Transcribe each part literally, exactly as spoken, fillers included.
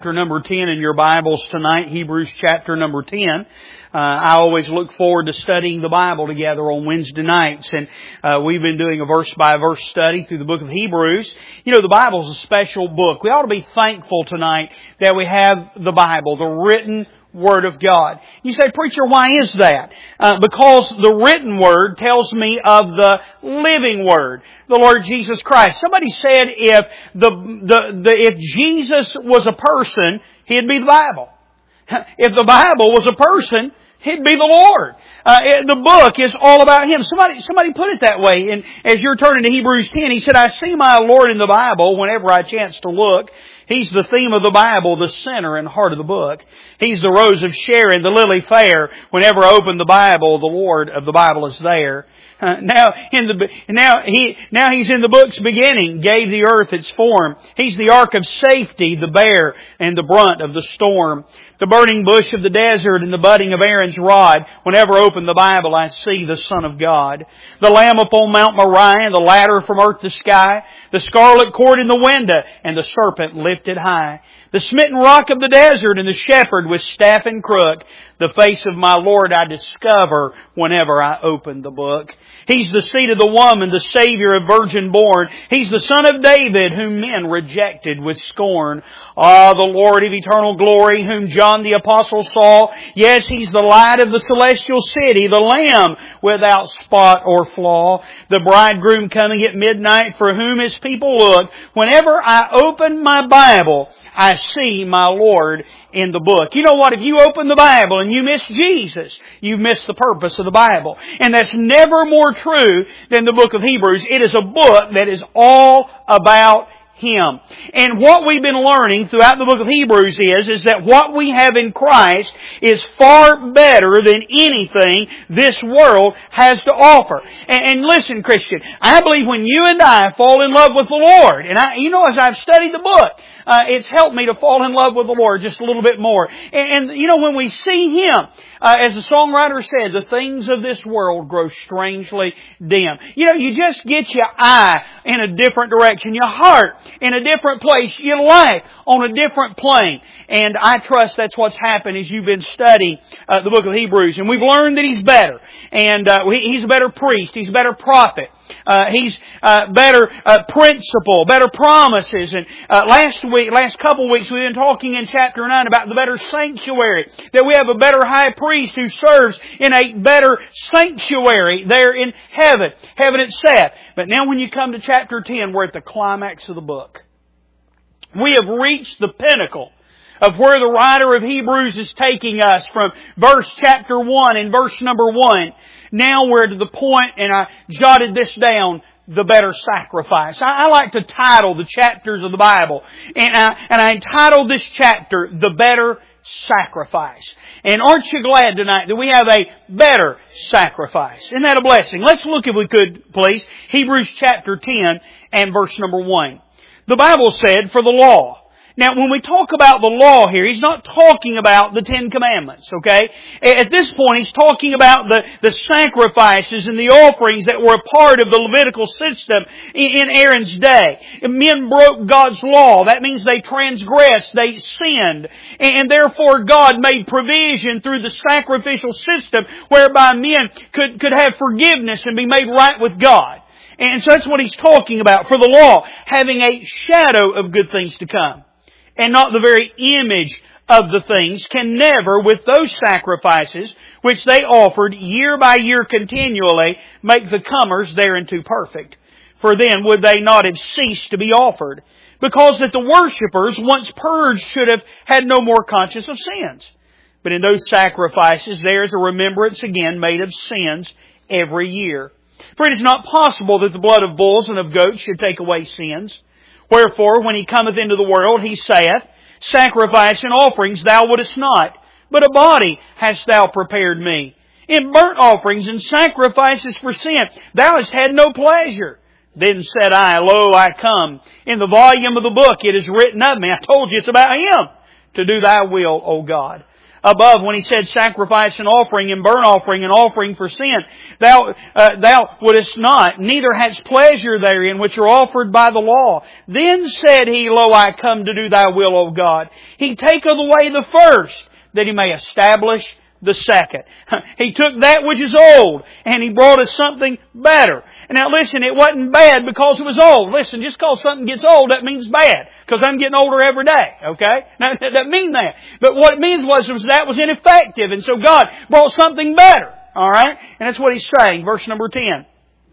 Chapter number ten in your Bibles tonight, Hebrews chapter number ten. Uh, I always look forward to studying the Bible together on Wednesday nights, and uh, we've been doing a verse-by-verse study through the book of Hebrews. You know, the Bible's a special book. We ought to be thankful tonight that we have the Bible, the written Word of God. You say, preacher, why is that? Uh, because the written Word tells me of the living Word, the Lord Jesus Christ. Somebody said if the, the, the, if Jesus was a person, He'd be the Bible. If the Bible was a person, He'd be the Lord. Uh, the book is all about Him. Somebody, somebody put it that way. And as you're turning to Hebrews ten, he said, I see my Lord in the Bible whenever I chance to look. He's the theme of the Bible, the center and heart of the book. He's the rose of Sharon, the lily fair. Whenever I open the Bible, the Lord of the Bible is there. Uh, now, in the now he now he's in the book's beginning, gave the earth its form. He's the ark of safety, the bear and the brunt of the storm. The burning bush of the desert and the budding of Aaron's rod. Whenever I open the Bible, I see the Son of God. The Lamb upon Mount Moriah, the ladder from earth to sky. The scarlet cord in the window, and the serpent lifted high. The smitten rock of the desert, and the shepherd with staff and crook. The face of my Lord I discover whenever I open the book. He's the seed of the woman, the Savior of virgin born. He's the Son of David, whom men rejected with scorn. Ah, the Lord of eternal glory, whom John the Apostle saw. Yes, He's the light of the celestial city, the Lamb without spot or flaw. The bridegroom coming at midnight, for whom His people look. Whenever I open my Bible, I see my Lord in the book. You know what? If you open the Bible and you miss Jesus, you've missed the purpose of the Bible. And that's never more true than the book of Hebrews. It is a book that is all about Him. And what we've been learning throughout the book of Hebrews is, is that what we have in Christ is far better than anything this world has to offer. And, and listen, Christian, I believe when you and I fall in love with the Lord, and I, you know, as I've studied the book, Uh, it's helped me to fall in love with the Lord just a little bit more. And, and you know, when we see Him, uh, as the songwriter said, the things of this world grow strangely dim. You know, you just get your eye in a different direction, your heart in a different place, your life on a different plane. And I trust that's what's happened as you've been studying uh, the book of Hebrews. And we've learned that He's better. And uh, He's a better priest. He's a better prophet. Uh, he's uh, better uh, principle, better promises. And uh, last week, last couple of weeks, we've been talking in chapter nine about the better sanctuary. That we have a better high priest who serves in a better sanctuary there in heaven. Heaven itself. But now when you come to chapter ten, we're at the climax of the book. We have reached the pinnacle of where the writer of Hebrews is taking us from verse chapter one and verse number one. Now we're to the point, and I jotted this down, the better sacrifice. I, I like to title the chapters of the Bible, and I, and I entitled this chapter, The Better Sacrifice. And aren't you glad tonight that we have a better sacrifice? Isn't that a blessing? Let's look, if we could, please, Hebrews chapter ten and verse number one. The Bible said, for the law. Now, when we talk about the law here, he's not talking about the Ten Commandments, okay? At this point, he's talking about the, the sacrifices and the offerings that were a part of the Levitical system in, in Aaron's day. Men broke God's law. That means they transgressed, they sinned. And therefore, God made provision through the sacrificial system whereby men could, could have forgiveness and be made right with God. And so that's what he's talking about. For the law, having a shadow of good things to come, and not the very image of the things, can never, with those sacrifices which they offered year by year continually, make the comers thereunto perfect. For then would they not have ceased to be offered, because that the worshippers, once purged, should have had no more conscience of sins. But in those sacrifices there is a remembrance again made of sins every year. For it is not possible that the blood of bulls and of goats should take away sins. Wherefore, when He cometh into the world, He saith, sacrifice and offerings thou wouldest not, but a body hast thou prepared me. In burnt offerings and sacrifices for sin thou hast had no pleasure. Then said I, Lo, I come. In the volume of the book it is written of me. I told you it's about Him. To do thy will, O God. above when He said sacrifice and offering and burnt offering and offering for sin. Thou, uh, thou wouldest not, neither hadst pleasure therein which are offered by the law. Then said He, Lo, I come to do Thy will, O God. He taketh away the first, that He may establish the second. He took that which is old, and He brought us something better. Now listen, it wasn't bad because it was old. Listen, just because something gets old, that means bad. Because I'm getting older every day, okay? Now, that doesn't mean that. But what it means was, was that was ineffective, and so God brought something better. Alright? And that's what He's saying. Verse number ten.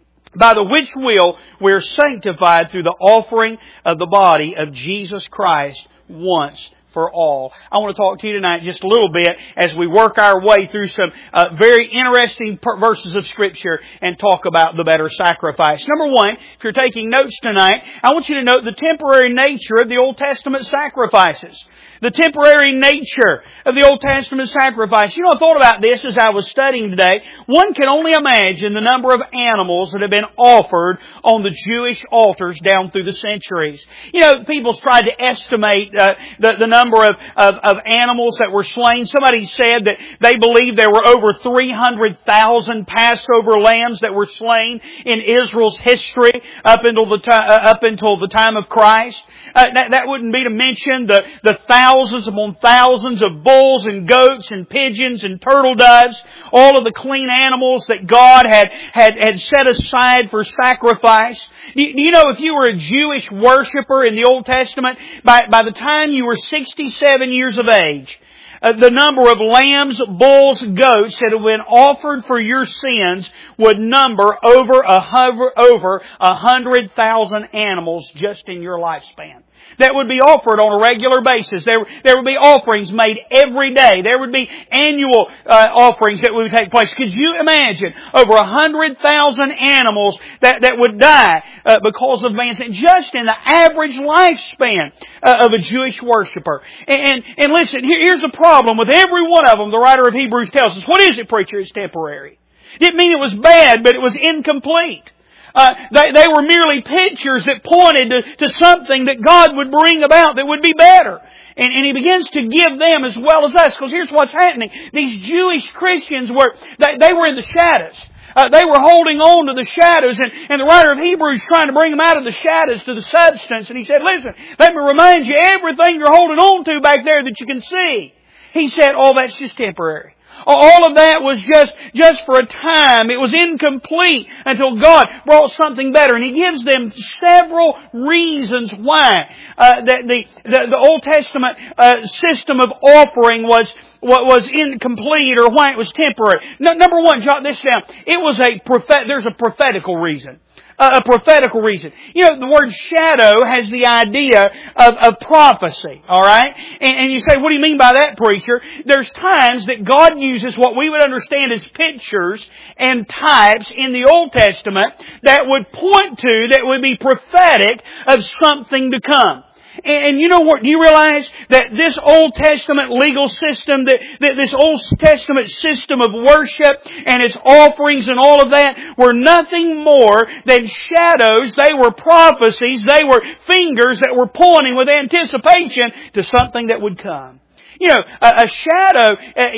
By the which will we are sanctified through the offering of the body of Jesus Christ once for all. I want to talk to you tonight just a little bit as we work our way through some uh, very interesting per- verses of Scripture and talk about the better sacrifice. Number one, if you're taking notes tonight, I want you to note the temporary nature of the Old Testament sacrifices. The temporary nature of the Old Testament sacrifice. You know, I thought about this as I was studying today. One can only imagine the number of animals that have been offered on the Jewish altars down through the centuries. You know, people's tried to estimate uh, the, the number of, of, of animals that were slain. Somebody said that they believed there were over three hundred thousand Passover lambs that were slain in Israel's history up until the, ti- uh, up until the time of Christ. Uh, that, that wouldn't be to mention the, the thousands upon thousands of bulls and goats and pigeons and turtle doves, all of the clean animals that God had, had, had set aside for sacrifice. Do you know if you were a Jewish worshiper in the Old Testament, by, by the time you were sixty-seven years of age, Uh, the number of lambs, bulls, goats that have been offered for your sins would number over a hover, over a hundred thousand animals just in your lifespan. That would be offered on a regular basis. There, there would be offerings made every day. There would be annual uh, offerings that would take place. Could you imagine over a hundred thousand animals that, that would die uh, because of man's sin, just in the average lifespan uh, of a Jewish worshiper? And, and, and listen, here, here's the problem with every one of them. The writer of Hebrews tells us, what is it, preacher? It's temporary. Didn't mean it was bad, but it was incomplete. Uh, they, they were merely pictures that pointed to, to something that God would bring about that would be better. And, and He begins to give them as well as us. Because here's what's happening. These Jewish Christians were, they, they were in the shadows. Uh, they were holding on to the shadows. And, and the writer of Hebrews trying to bring them out of the shadows to the substance. And he said, listen, let me remind you, everything you're holding on to back there that you can see. He said, oh, that's just temporary. All of that was just, just for a time. It was incomplete until God brought something better. And He gives them several reasons why uh, that the, the, the Old Testament uh, system of offering was, what was incomplete or why it was temporary. No, number one, jot this down. It was a prophet, there's a prophetical reason. A prophetical reason. You know, the word shadow has the idea of, of prophecy, alright? And, and you say, what do you mean by that, preacher? There's times that God uses what we would understand as pictures and types in the Old Testament that would point to, that would be prophetic of something to come. And you know what? Do you realize that this Old Testament legal system, that, that this Old Testament system of worship and its offerings and all of that were nothing more than shadows. They were prophecies. They were fingers that were pointing with anticipation to something that would come. You know, a, a shadow,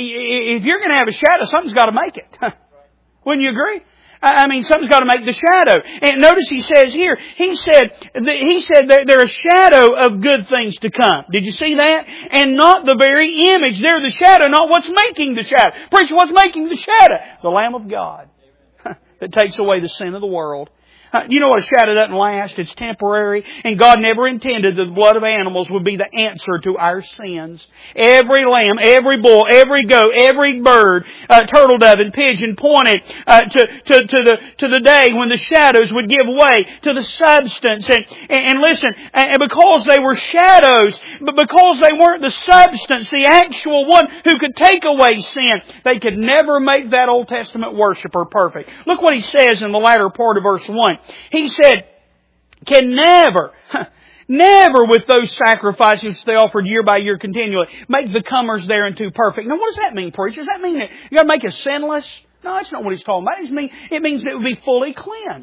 if you're going to have a shadow, something's got to make it. Wouldn't you agree? I mean, something's got to make the shadow. And notice he says here, he said, he said that they're a shadow of good things to come. Did you see that? And not the very image. They're the shadow, not what's making the shadow. Preacher, what's making the shadow? The Lamb of God that takes away the sin of the world. Uh, you know what? A shadow doesn't last. It's temporary. And God never intended that the blood of animals would be the answer to our sins. Every lamb, every bull, every goat, every bird, uh, turtle dove and pigeon pointed uh, to, to, to, the, to the day when the shadows would give way to the substance. And, and, and listen, and because they were shadows, but because they weren't the substance, the actual one who could take away sin, they could never make that Old Testament worshiper perfect. Look what he says in the latter part of verse one. He said, can never, never with those sacrifices they offered year by year continually, make the comers thereunto perfect. Now what does that mean, preacher? Does that mean that you got to make us sinless? No, that's not what he's talking about. It means, it means that it would be fully cleansed.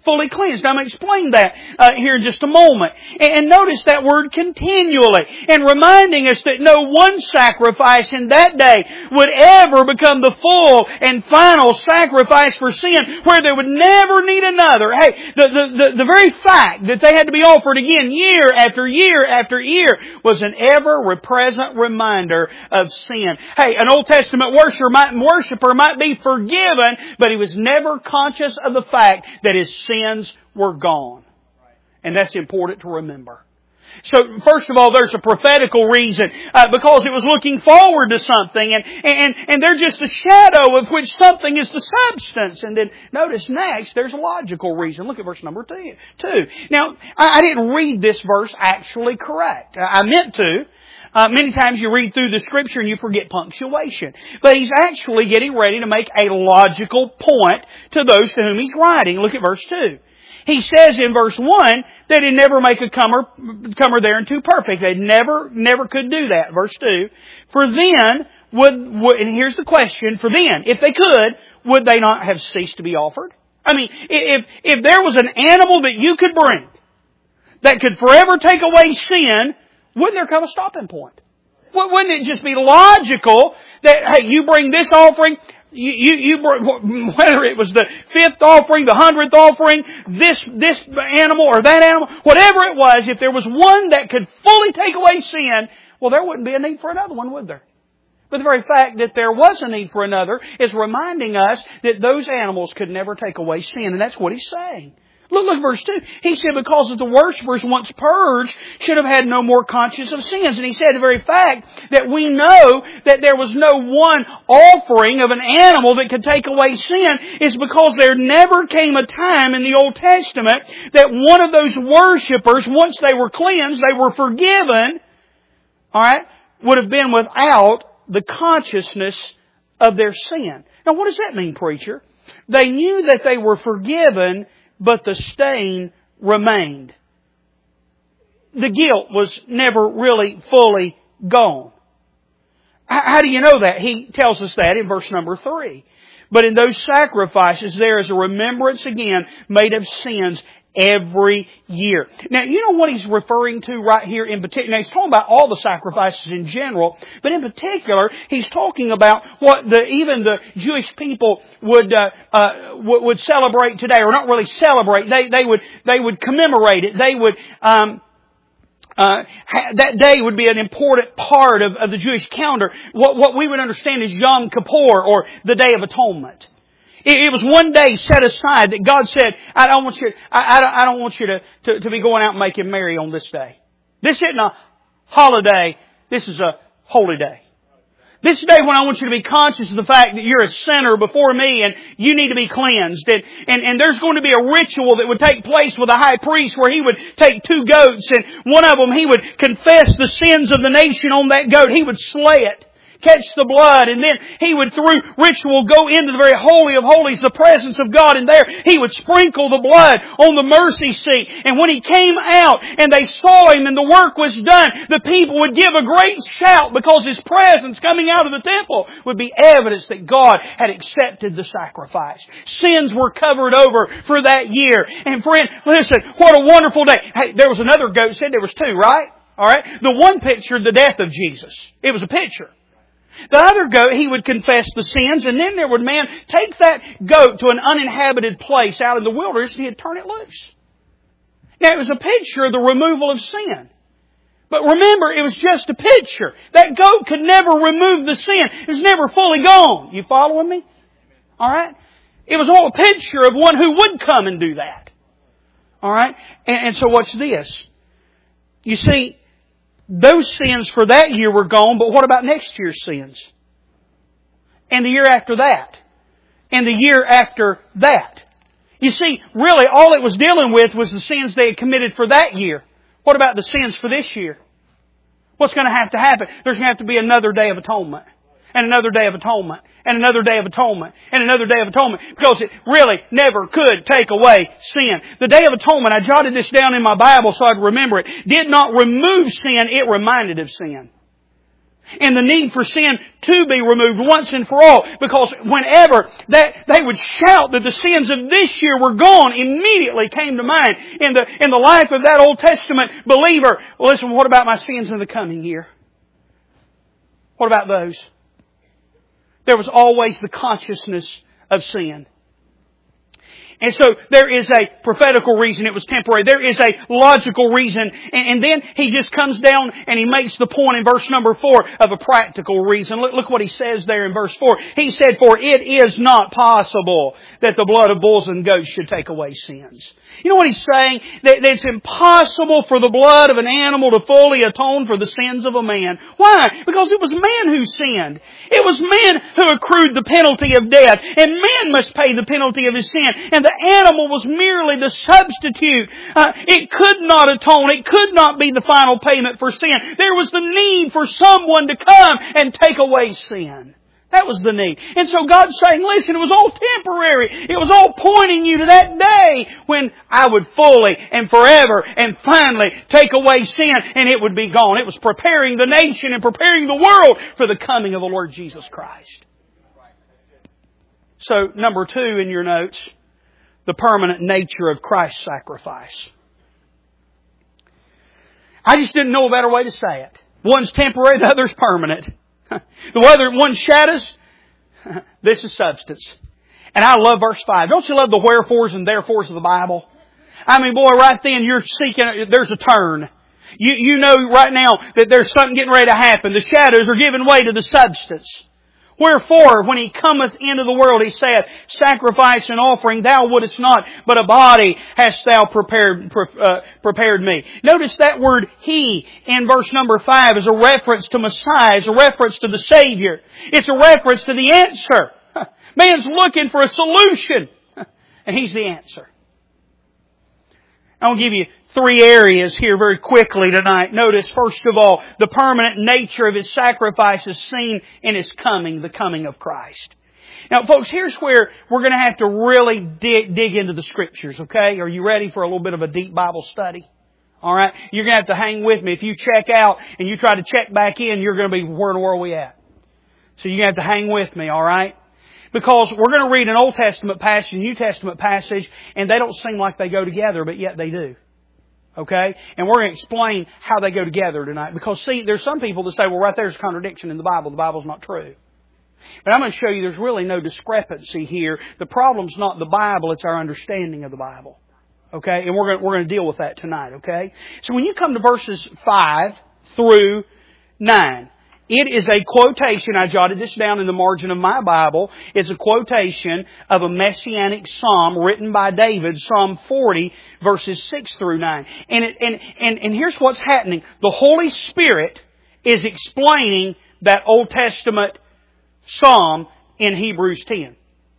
fully cleansed. I'm going to explain that uh, here in just a moment. And, and notice that word continually. And reminding us that no one sacrifice in that day would ever become the full and final sacrifice for sin, where they would never need another. Hey, the, the, the, the very fact that they had to be offered again year after year after year was an ever-present reminder of sin. Hey, an Old Testament worshiper might, worshiper might be forgiven, but he was never conscious of the fact that his sins were gone. And that's important to remember. So, first of all, there's a prophetical reason, uh, because it was looking forward to something, and, and, and they're just a shadow of which something is the substance. And then, notice next, there's a logical reason. Look at verse number two. two. Now, I, I didn't read this verse actually correct. I, I meant to. Uh, many times you read through the Scripture and you forget punctuation. But he's actually getting ready to make a logical point to those to whom he's writing. Look at verse two. He says in verse one that he'd never make a comer, comer there and too perfect. They never, never could do that. Verse two. For then, would, would, and here's the question, for then, if they could, would they not have ceased to be offered? I mean, if, if there was an animal that you could bring that could forever take away sin, wouldn't there come a stopping point? Wouldn't it just be logical that, hey, you bring this offering, You, you, you, whether it was the fifth offering, the hundredth offering, this, this animal or that animal, whatever it was, if there was one that could fully take away sin, well, there wouldn't be a need for another one, would there? But the very fact that there was a need for another is reminding us that those animals could never take away sin, and that's what he's saying. Look, look, verse two. He said, because of the worshippers once purged should have had no more conscience of sins. And he said the very fact that we know that there was no one offering of an animal that could take away sin is because there never came a time in the Old Testament that one of those worshippers, once they were cleansed, they were forgiven, alright, would have been without the consciousness of their sin. Now what does that mean, preacher? They knew that they were forgiven, but the stain remained. The guilt was never really fully gone. How do you know that? He tells us that in verse number three. But in those sacrifices there is a remembrance again made of sins every year. Now, you know what he's referring to right here in particular? Now, he's talking about all the sacrifices in general, but in particular, he's talking about what the even the Jewish people would uh, uh, would celebrate today, or not really celebrate. They they would they would commemorate it. They would. Um, Uh, that day would be an important part of, of the Jewish calendar. What, what we would understand is Yom Kippur, or the Day of Atonement. It, it was one day set aside that God said, "I don't want you. I, I, don't, I don't want you to, to to be going out and making merry on this day. This isn't a holiday. This is a holy day. This day when I want you to be conscious of the fact that you're a sinner before me and you need to be cleansed. And, and, and there's going to be a ritual that would take place with the high priest where he would take two goats, and one of them he would confess the sins of the nation on that goat. He would slay it, catch the blood, and then he would, through ritual, go into the very holy of holies, the presence of God, and there he would sprinkle the blood on the mercy seat. And when he came out and they saw him and the work was done, the people would give a great shout because his presence coming out of the temple would be evidence that God had accepted the sacrifice. Sins were covered over for that year. And friend, listen, what a wonderful day. Hey, there was another goat, said there was two, right? Alright? The one pictured the death of Jesus. It was a picture. The other goat, he would confess the sins, and then there would man take that goat to an uninhabited place out in the wilderness and he'd turn it loose. Now it was a picture of the removal of sin. But remember, it was just a picture. That goat could never remove the sin. It was never fully gone. You following me? Alright? It was all a picture of one who would come and do that. Alright? And, and so watch this. You see, those sins for that year were gone, but what about next year's sins? And the year after that? And the year after that? You see, really all it was dealing with was the sins they had committed for that year. What about the sins for this year? What's going to have to happen? There's going to have to be another Day of Atonement. And another Day of Atonement. And another Day of Atonement. And another Day of Atonement. Because it really never could take away sin. The Day of Atonement, I jotted this down in my Bible so I'd remember it, did not remove sin, it reminded of sin. And the need for sin to be removed once and for all. Because whenever that they would shout that the sins of this year were gone, immediately came to mind in the, in the life of that Old Testament believer. Well, listen, what about my sins in the coming year? What about those? There was always the consciousness of sin. And so there is a prophetical reason it was temporary. There is a logical reason. And, and then he just comes down and he makes the point in verse number four of a practical reason. Look, look what he says there in verse four. He said, "For it is not possible that the blood of bulls and goats should take away sins." You know what he's saying? That, that it's impossible for the blood of an animal to fully atone for the sins of a man. Why? Because it was man who sinned. It was man who accrued the penalty of death. And man must pay the penalty of his sin. And the animal was merely the substitute. Uh, it could not atone. It could not be the final payment for sin. There was the need for someone to come and take away sin. That was the need. And so God's saying, listen, it was all temporary. It was all pointing you to that day when I would fully and forever and finally take away sin and it would be gone. It was preparing the nation and preparing the world for the coming of the Lord Jesus Christ. So, number two in your notes, the permanent nature of Christ's sacrifice. I just didn't know a better way to say it. One's temporary, the other's permanent. The other one shadows, this is substance. And I love verse five. Don't you love the wherefores and therefores of the Bible? I mean, boy, right then you're seeking, there's a turn. You, you know right now that there's something getting ready to happen. The shadows are giving way to the substance. Wherefore, when He cometh into the world, He saith, "Sacrifice and offering thou wouldest not, but a body hast thou prepared uh, prepared me." Notice that word "He" in verse number five is a reference to Messiah, is a reference to the Savior. It's a reference to the answer. Man's looking for a solution, and He's the answer. I'll give you three areas here very quickly tonight. Notice, first of all, the permanent nature of His sacrifice is seen in His coming, the coming of Christ. Now, folks, here's where we're going to have to really dig, dig into the Scriptures, okay? Are you ready for a little bit of a deep Bible study? Alright? You're going to have to hang with me. If you check out and you try to check back in, you're going to be, where in the world are we at? So you're going to have to hang with me, alright? Because we're going to read an Old Testament passage, a New Testament passage, and they don't seem like they go together, but yet they do. Okay? And we're going to explain how they go together tonight. Because see, there's some people that say, well, right there's a contradiction in the Bible. The Bible's not true. But I'm going to show you there's really no discrepancy here. The problem's not the Bible, it's our understanding of the Bible. Okay? And we're going to, we're going to deal with that tonight. Okay? So when you come to verses five through nine, it is a quotation. I jotted this down in the margin of my Bible. It's a quotation of a messianic psalm written by David, Psalm forty, verses six through nine. And, it, and, and, and here's what's happening. The Holy Spirit is explaining that Old Testament psalm in Hebrews ten.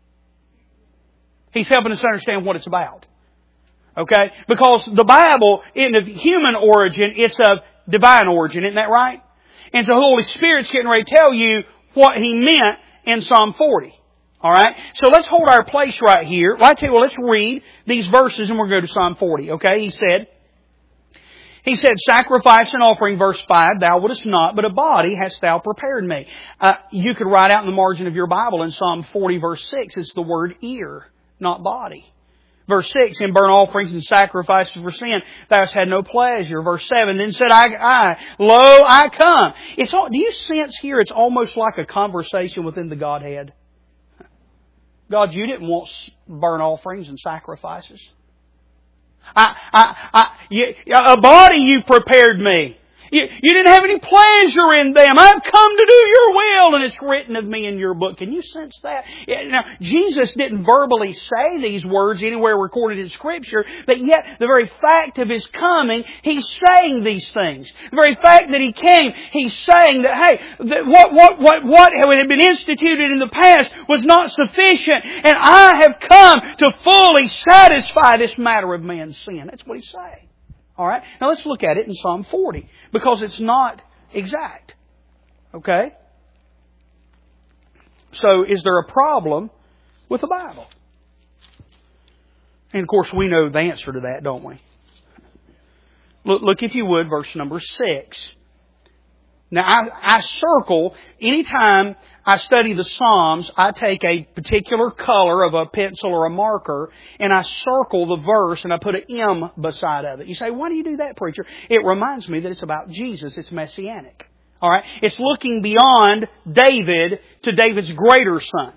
He's helping us understand what it's about. Okay? Because the Bible, in of human origin, it's of divine origin. Isn't that right? And so the Holy Spirit's getting ready to tell you what He meant in Psalm forty. Alright? So let's hold our place right here. Well, I tell you what, let's read these verses and we'll go to Psalm forty. Okay? He said, He said, "Sacrifice and offering," verse five, "thou wouldest not, but a body hast thou prepared me." Uh, you could write out in the margin of your Bible in Psalm forty, verse six, it's the word ear, not body. Verse six, "In burnt offerings and sacrifices for sin, thou hast had no pleasure." Verse seven, "Then said I, I, lo, I come." It's all, do you sense here it's almost like a conversation within the Godhead? God, you didn't want burnt offerings and sacrifices. I, I, I, you, a body you prepared me. You, you didn't have any pleasure in them. I've come to do your will, and it's written of me in your book. Can you sense that? Now, Jesus didn't verbally say these words anywhere recorded in Scripture, but yet the very fact of His coming, He's saying these things. The very fact that He came, He's saying that, hey, that what, what, what, what had been instituted in the past was not sufficient, and I have come to fully satisfy this matter of man's sin. That's what He's saying. Alright? Now let's look at it in Psalm forty. Because it's not exact. Okay? So is there a problem with the Bible? And of course we know the answer to that, don't we? Look, look if you would, verse number six. Now, I, I circle, anytime I study the Psalms, I take a particular color of a pencil or a marker, and I circle the verse, and I put an M beside of it. You say, why do you do that, preacher? It reminds me that it's about Jesus. It's messianic. Alright? It's looking beyond David to David's greater son.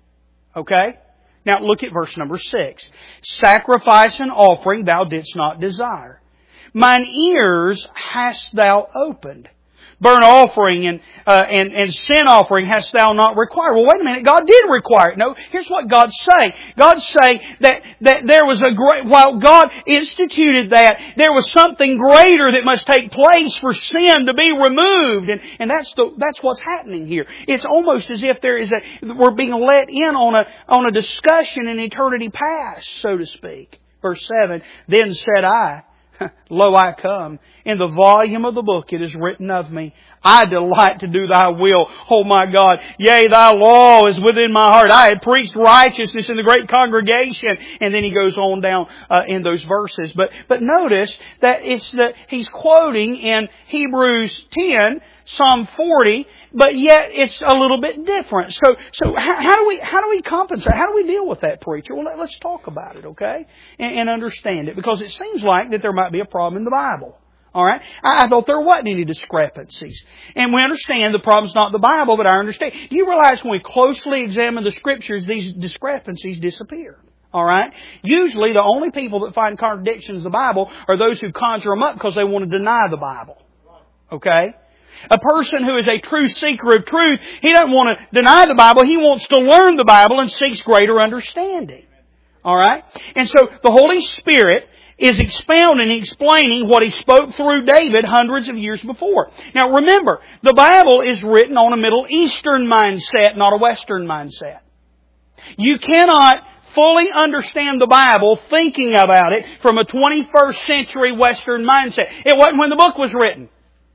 Okay? Now, look at verse number six. Sacrifice and offering thou didst not desire. Mine ears hast thou opened. Burnt offering and, uh, and, and sin offering hast thou not required. Well, wait a minute. God did require it. No, here's what God's saying. God's saying that, that there was a great, while God instituted that, there was something greater that must take place for sin to be removed. And, and that's the, that's what's happening here. It's almost as if there is a, we're being let in on a, on a discussion in eternity past, so to speak. Verse seven, then said I, lo, I come. In the volume of the book it is written of me. I delight to do Thy will. Oh my God. Yea, Thy law is within my heart. I had preached righteousness in the great congregation. And then he goes on down uh, in those verses. But but notice that it's the he's quoting in Hebrews ten, Psalm forty, but yet it's a little bit different. So, so how, how do we, how do we compensate? How do we deal with that, preacher? Well, let, let's talk about it, okay? And, and understand it, because it seems like that there might be a problem in the Bible. Alright? I, I thought there wasn't any discrepancies. And we understand the problem's not the Bible, but I understand. Do you realize when we closely examine the Scriptures, these discrepancies disappear? Alright? Usually the only people that find contradictions in the Bible are those who conjure them up because they want to deny the Bible. Okay? A person who is a true seeker of truth, he doesn't want to deny the Bible. He wants to learn the Bible and seeks greater understanding. Alright? And so the Holy Spirit is expounding and explaining what He spoke through David hundreds of years before. Now remember, the Bible is written on a Middle Eastern mindset, not a Western mindset. You cannot fully understand the Bible thinking about it from a twenty-first century Western mindset. It wasn't when the book was written.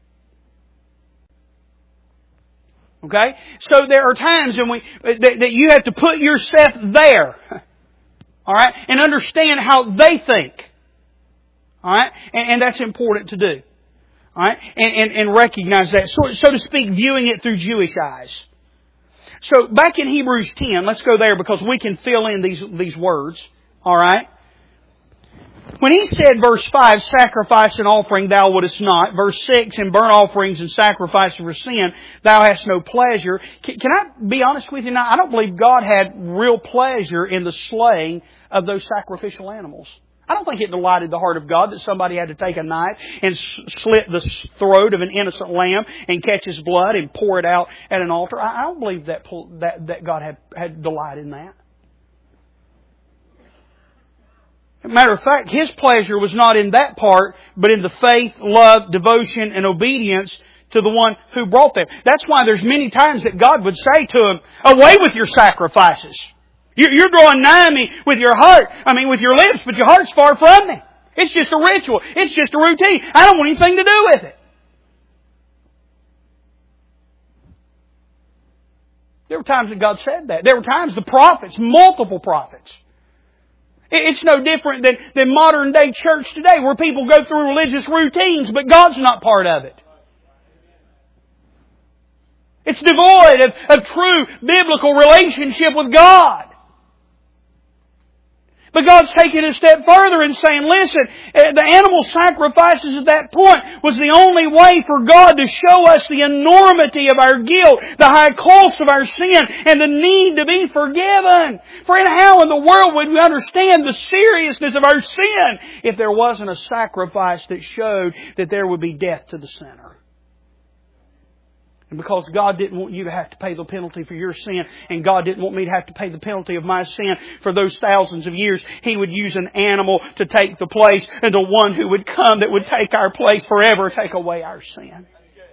Okay? So there are times when we, that, that you have to put yourself there. Alright? And understand how they think. Alright? And, and that's important to do. Alright? And, and, and recognize that. So, so to speak, viewing it through Jewish eyes. So back in Hebrews ten, let's go there because we can fill in these, these words. Alright? When he said, verse five, sacrifice and offering thou wouldest not. Verse six, in burnt offerings and sacrifice for sin, thou hast no pleasure. Can, can I be honest with you now? I don't believe God had real pleasure in the slaying of those sacrificial animals. I don't think it delighted the heart of God that somebody had to take a knife and slit the throat of an innocent lamb and catch his blood and pour it out at an altar. I don't believe that that, that God had, had delight in that. As a matter of fact, His pleasure was not in that part, but in the faith, love, devotion, and obedience to the one who brought them. That's why there's many times that God would say to him, away with your sacrifices. You're drawing nigh me with your heart, I mean with your lips, but your heart's far from me. It's just a ritual. It's just a routine. I don't want anything to do with it. There were times that God said that. There were times the prophets, multiple prophets. It's no different than, than modern day church today where people go through religious routines, but God's not part of it. It's devoid of, of true biblical relationship with God. But God's taking it a step further and saying, listen, the animal sacrifices at that point was the only way for God to show us the enormity of our guilt, the high cost of our sin, and the need to be forgiven. Friend, how in the world would we understand the seriousness of our sin if there wasn't a sacrifice that showed that there would be death to the sinner? And because God didn't want you to have to pay the penalty for your sin, and God didn't want me to have to pay the penalty of my sin for those thousands of years, He would use an animal to take the place, and the one who would come that would take our place forever, take away our sin.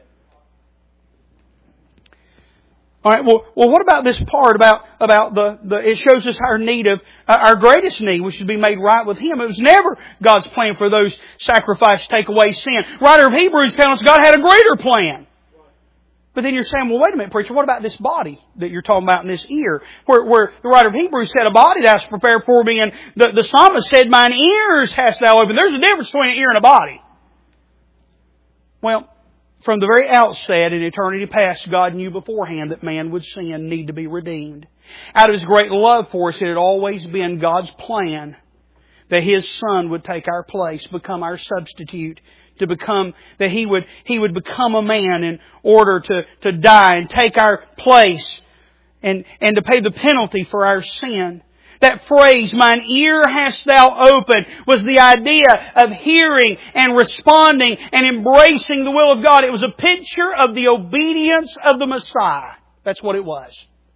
All right. Well, well, what about this part about about the, the it shows us our need of uh, our greatest need, which should be made right with Him. It was never God's plan for those sacrifices to take away sin. Writer of Hebrews tells us God had a greater plan. But then you're saying, well, wait a minute, preacher, what about this body that you're talking about in this ear? Where, where the writer of Hebrews said, a body thou hast prepared for me, and the, the psalmist said, mine ears hast thou opened. There's a difference between an ear and a body. Well, From the very outset, in eternity past, God knew beforehand that man would sin, need to be redeemed. Out of His great love for us, it had always been God's plan that His Son would take our place, become our substitute, to become, that He would, He would become a man in order to, to die and take our place and, and to pay the penalty for our sin. That phrase, mine ear hast thou opened, was the idea of hearing and responding and embracing the will of God. It was a picture of the obedience of the Messiah. That's what it was.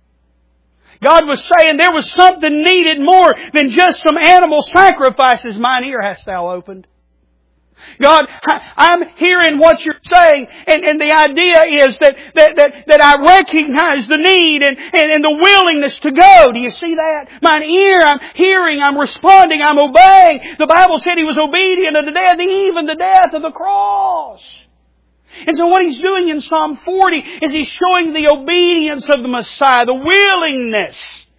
God was saying there was something needed more than just some animal sacrifices. Mine ear hast thou opened. God, I'm hearing what you're saying, and, and the idea is that, that, that, that I recognize the need and, and, and the willingness to go. Do you see that? Mine ear, I'm hearing, I'm responding, I'm obeying. The Bible said He was obedient unto death, even the death of the cross. And so what He's doing in Psalm forty is He's showing the obedience of the Messiah, the willingness.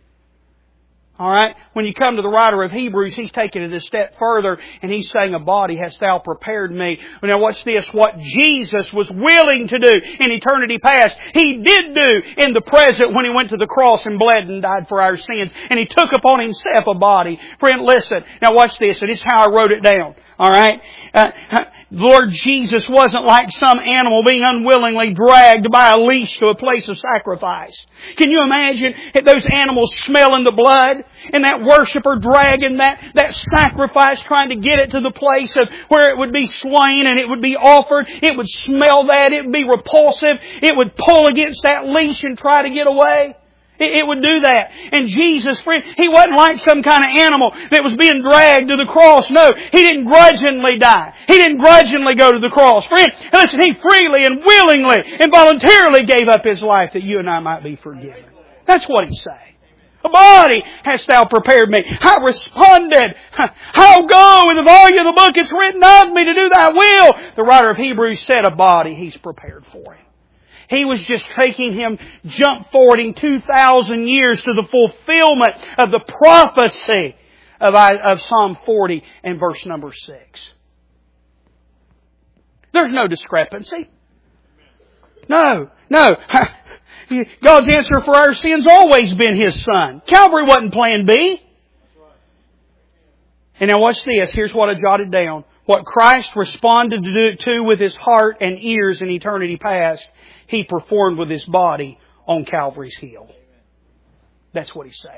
Alright? When you come to the writer of Hebrews, he's taking it a step further and he's saying, a body hast thou prepared me. Now watch this. What Jesus was willing to do in eternity past, He did do in the present when He went to the cross and bled and died for our sins. And He took upon Himself a body. Friend, listen. Now watch this. And this is how I wrote it down. Alright? Uh, Lord Jesus wasn't like some animal being unwillingly dragged by a leash to a place of sacrifice. Can you imagine those animals smelling the blood and that worshiper dragging that, that sacrifice, trying to get it to the place of where it would be slain and it would be offered? It would smell that. It would be repulsive. It would pull against that leash and try to get away. It would do that. And Jesus, friend, He wasn't like some kind of animal that was being dragged to the cross. No, He didn't grudgingly die. He didn't grudgingly go to the cross. Friend, listen, He freely and willingly and voluntarily gave up His life that you and I might be forgiven. That's what He's saying. A body hast thou prepared me. I responded. I'll go. In the volume of the book it's written of me to do thy will. The writer of Hebrews said a body He's prepared for Him. He was just taking him, jump forwarding two thousand years to the fulfillment of the prophecy of, of Psalm forty and verse number six. There's no discrepancy. No, no. God's answer for our sins always been His Son. Calvary wasn't plan B. And now watch this. Here's what I jotted down. What Christ responded to do to with His heart and ears in eternity past, He performed with His body on Calvary's hill. That's what He's saying.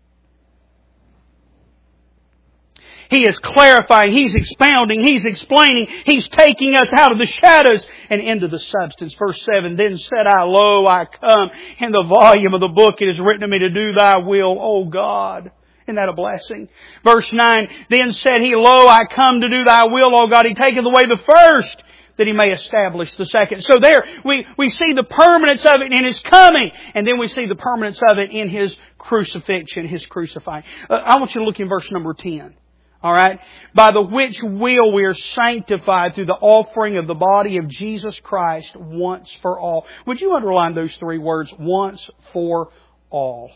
He is clarifying, He's expounding, He's explaining, He's taking us out of the shadows and into the substance. Verse seven, then said I, lo, I come. In the volume of the book it is written to me to do thy will, O God. Isn't that a blessing? Verse nine, then said He, lo, I come to do thy will, O God. He taketh away the first, that He may establish the second. So there, we, we see the permanence of it in His coming. And then we see the permanence of it in His crucifixion, His crucifying. Uh, I want you to look in verse number ten. Alright? By the which will we are sanctified through the offering of the body of Jesus Christ once for all. Would you underline those three words? Once for all.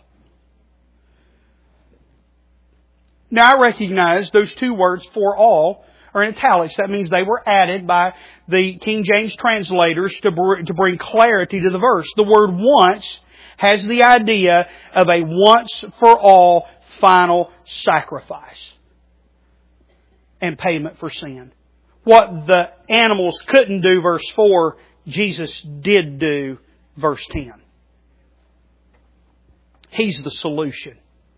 Now I recognize those two words, for all, are in italics. That means they were added by the King James translators to br- to bring clarity to the verse. The word once has the idea of a once for all final sacrifice and payment for sin. What the animals couldn't do, verse four, Jesus did do, verse ten. He's the solution.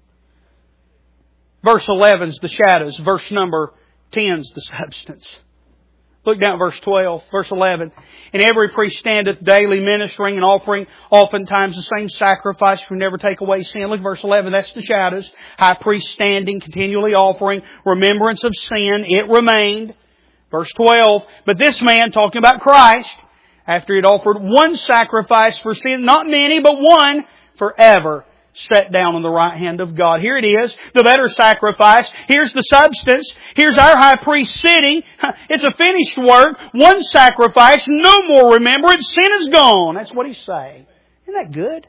Verse eleven's the shadows. Verse number ten's the substance. Look down at verse twelve, verse eleven. And every priest standeth daily ministering and offering oftentimes the same sacrifice who never take away sin. Look at verse eleven, that's the shadows. High priest standing, continually offering remembrance of sin. It remained. Verse twelve, but this man, talking about Christ, after he had offered one sacrifice for sin, not many, but one, forever, set down on the right hand of God. Here it is, the better sacrifice. Here's the substance. Here's our high priest sitting. It's a finished work. One sacrifice, no more remembrance. Sin is gone. That's what He's saying. Isn't that good?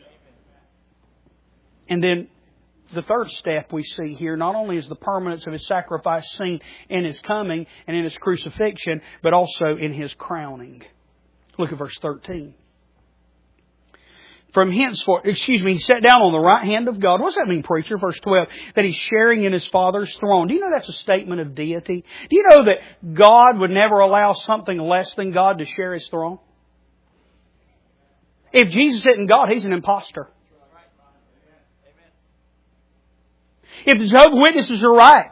And then the third step we see here, not only is the permanence of His sacrifice seen in His coming and in His crucifixion, but also in His crowning. Look at verse thirteen. From henceforth, excuse me, He sat down on the right hand of God. What does that mean, preacher? Verse twelve, that He's sharing in His Father's throne. Do you know that's a statement of deity? Do you know that God would never allow something less than God to share His throne? If Jesus isn't God, He's an imposter. If the Jehovah's Witnesses are right,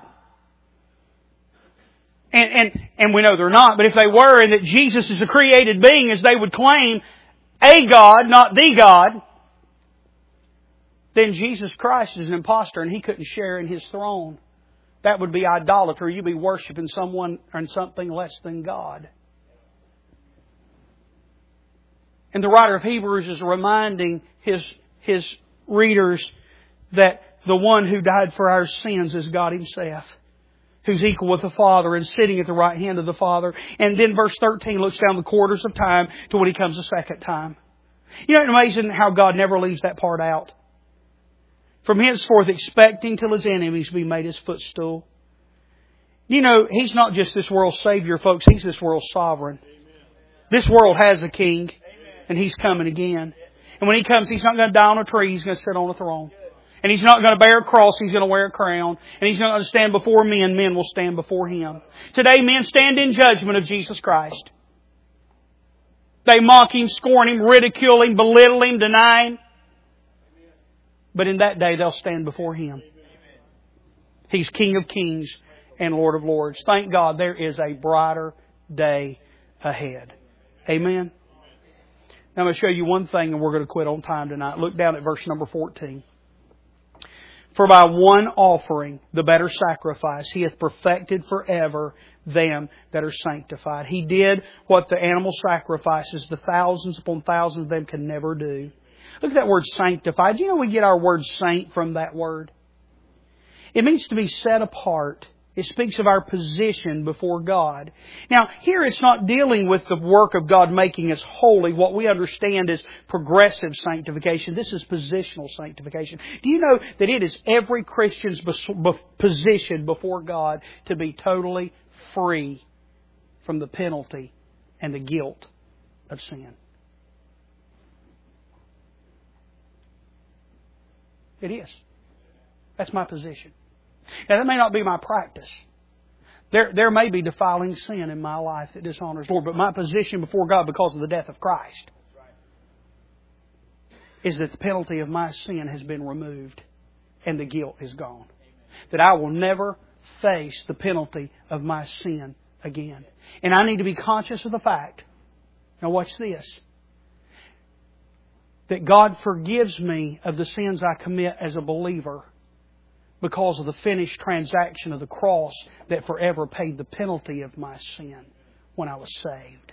and, and, and we know they're not, but if they were, and that Jesus is a created being, as they would claim, a God, not the God, then Jesus Christ is an imposter and He couldn't share in His throne. That would be idolatry. You'd be worshiping someone and something less than God. And the writer of Hebrews is reminding his, his readers that the one who died for our sins is God Himself, who's equal with the Father and sitting at the right hand of the Father. And then verse thirteen looks down the quarters of time to when He comes a second time. You know, it's amazing how God never leaves that part out. From henceforth expecting till His enemies be made His footstool. You know, He's not just this world's Savior, folks. He's this world's sovereign. This world has a king, and He's coming again. And when He comes, He's not going to die on a tree. He's going to sit on a throne. And He's not going to bear a cross. He's going to wear a crown. And He's not going to stand before men. Men will stand before Him. Today, men stand in judgment of Jesus Christ. They mock Him, scorn Him, ridicule Him, belittle Him, deny Him. But in that day, they'll stand before Him. He's King of kings and Lord of lords. Thank God there is a brighter day ahead. Amen. Now I'm going to show you one thing and we're going to quit on time tonight. Look down at verse number fourteen. For by one offering, the better sacrifice, He hath perfected forever them that are sanctified. He did what the animal sacrifices, the thousands upon thousands of them can never do. Look at that word sanctified. Do you know we get our word saint from that word? It means to be set apart. It speaks of our position before God. Now, here it's not dealing with the work of God making us holy. What we understand is progressive sanctification. This is positional sanctification. Do you know that it is every Christian's position before God to be totally free from the penalty and the guilt of sin? It is. That's my position. Now, that may not be my practice. There, there may be defiling sin in my life that dishonors the Lord, but my position before God because of the death of Christ is that the penalty of my sin has been removed and the guilt is gone. That I will never face the penalty of my sin again. And I need to be conscious of the fact, now watch this, that God forgives me of the sins I commit as a believer because of the finished transaction of the cross that forever paid the penalty of my sin when I was saved.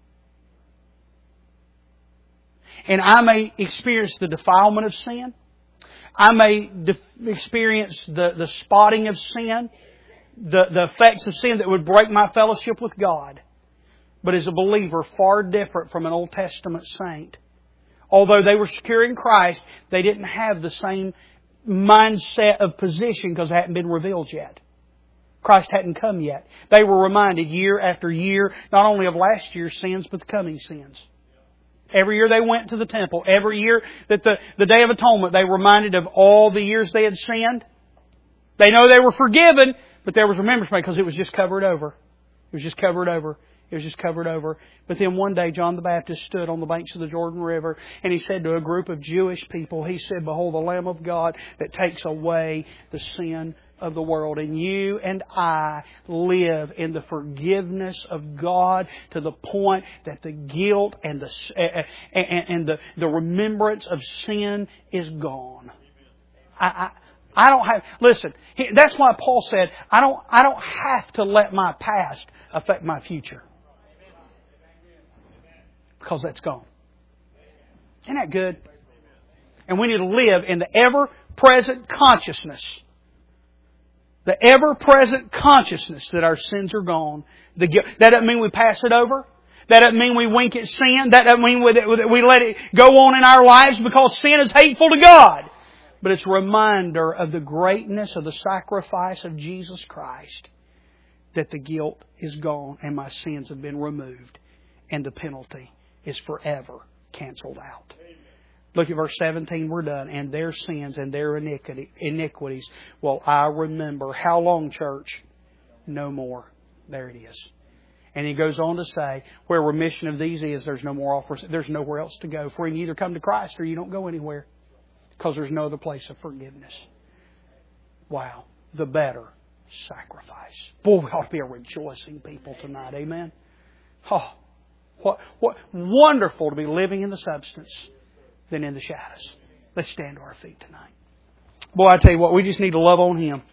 And I may experience the defilement of sin. I may de- experience the, the spotting of sin, the, the effects of sin that would break my fellowship with God. But as a believer, far different from an Old Testament saint. Although they were secure in Christ, they didn't have the same mindset of position because it hadn't been revealed yet. Christ hadn't come yet. They were reminded year after year, not only of last year's sins, but the coming sins. Every year they went to the temple. Every year that the, the Day of Atonement, they were reminded of all the years they had sinned. They know they were forgiven, but there was remembrance made because it was just covered over. It was just covered over. It was just covered over. But then one day John the Baptist stood on the banks of the Jordan River and he said to a group of Jewish people, he said, "Behold the Lamb of God that takes away the sin of the world." And you and I live in the forgiveness of God to the point that the guilt and the uh, and, and the, the remembrance of sin is gone. I, I I don't have. Listen, that's why Paul said, "I don't I don't have to let my past affect my future." Because that's gone. Isn't that good? And we need to live in the ever-present consciousness. The ever-present consciousness that our sins are gone. The, that doesn't mean we pass it over. That doesn't mean we wink at sin. That doesn't mean we, we let it go on in our lives because sin is hateful to God. But it's a reminder of the greatness of the sacrifice of Jesus Christ. That the guilt is gone and my sins have been removed and the penalty is forever canceled out. Look at verse seventeen, we're done. And their sins and their iniquity, iniquities will I remember. How long, church? No more. There it is. And he goes on to say, where remission of these is, there's no more offers. There's nowhere else to go. For you either come to Christ or you don't go anywhere. Because there's no other place of forgiveness. Wow. The better sacrifice. Boy, we ought to be a rejoicing people tonight. Amen. Oh, what, what wonderful to be living in the substance than in the shadows. Let's stand to our feet tonight. Boy, I tell you what, we just need to love on Him.